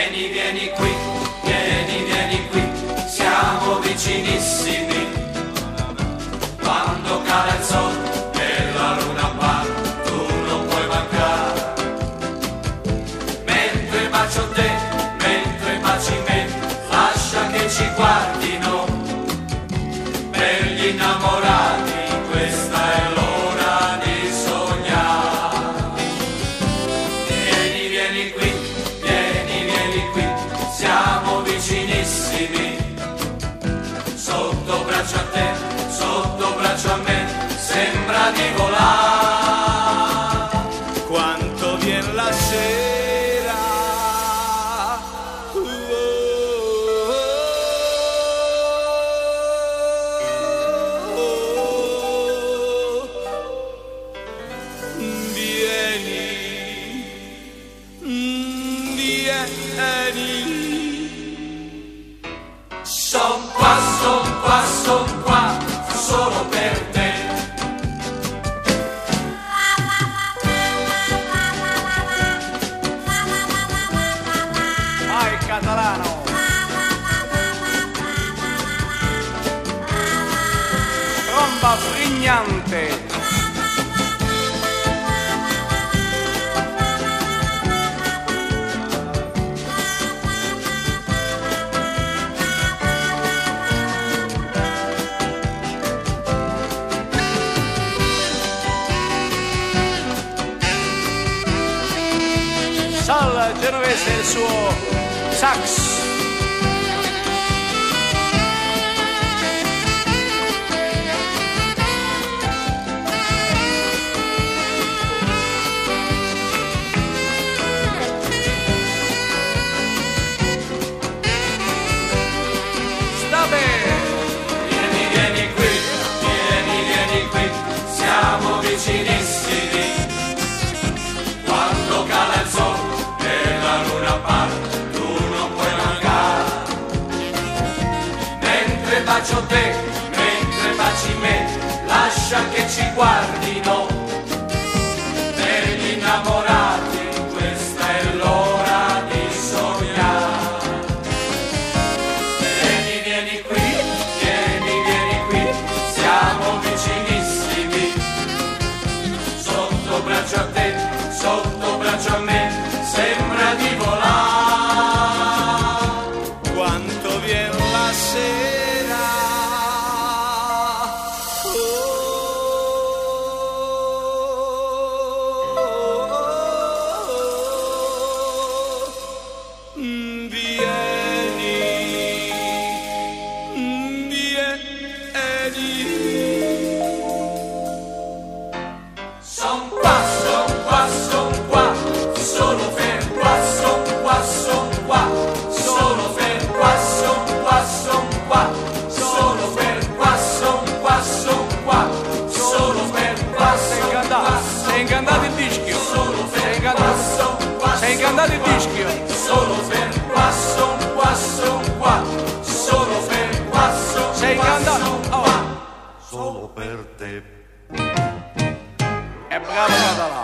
Vieni, vieni qui, vieni qui, siamo vicinissimi. Quando cala il sole e la luna appare, tu non puoi mancare. Mentre bacio te, mentre baci me, lascia che ci guardino. Per gli innamorati questa è l'ora di sognare. Vieni, vieni qui, vieni qui, siamo vicinissimi. Sotto braccio a te, sotto braccio a me, sembra di volare. Quanto vien la sera, vieni, vieni. Son qua, solo per te. Vai catalano. Tromba frignante. Sal genovese il suo sax. Sta bene. Vieni qui, siamo vicinissimi. Quando cala il sole e la luna appare, tu non puoi mancare. Mentre bacio te, mentre baci me, lascia che ci guardino. Per gli innamorati questa è l'ora di sognare. Vieni qui, siamo vicinissimi. Sotto braccio a te, sotto braccio a me, sembra di volare. Quanto vien la sera, vieni, vieni. Son qua, solo per qua, son qua, solo per qua, son qua, solo per qua, son qua, solo per qua, Sei incantato il dischio. solo per qua, son qua, Sei incantato il dischio. solo per qua, son qua, solo per qua, son Sei qua, incantato. son Oh. qua. Solo per te. E bravo catalano.